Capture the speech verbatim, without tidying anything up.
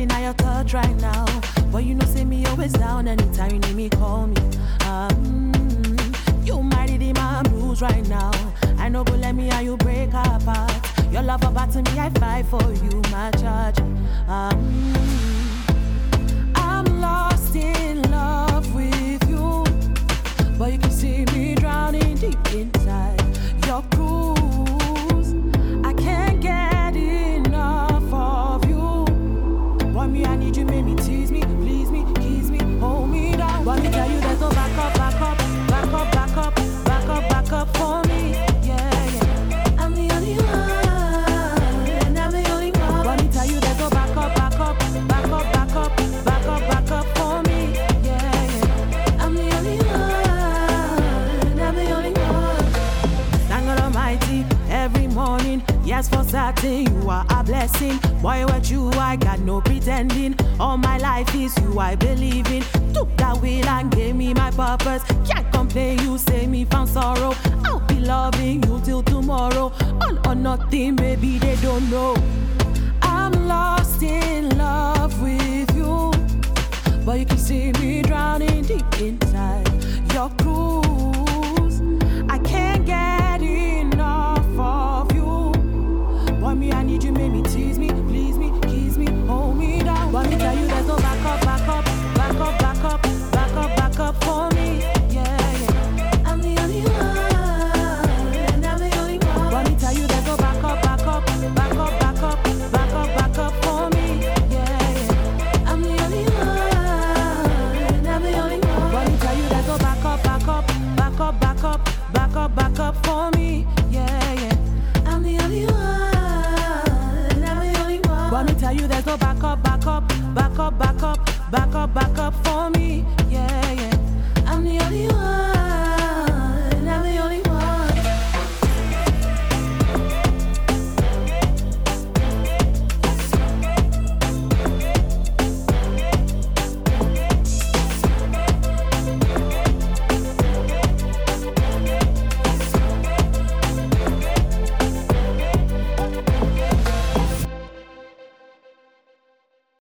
craving at your touch right now. But you know, say me always down anytime you need me, call me. Um, you might redeem my blues right now. I know, but let me how you break apart. Your love about to me, I fight for you, my charge. Um, I'm lost in love with you, but you can see me drowning deep inside your cruise. I can't get enough of you. Want me, I need you, make me tease me, please me, kiss me, hold me down. Want me tell you there's no back up, back up, back up, back up, back up, back up for me. Yeah, yeah. I'm the only one, and I'm the only one. Want me tell you there's no back up, back up, back up, back up, back up, back up for me. Yeah, yeah. I'm the only one, and I'm the only one. Thank God Almighty, every morning, yes for certain, you are a blessing. Boy, with you, I got no pretending. All my life is you I believe in. Took that wheel and gave me my purpose. Can't complain, you say me found sorrow. I'll be loving you till tomorrow. All or nothing, baby, they don't know. I'm lost in love with you, but you can see me drowning deep inside your cruise.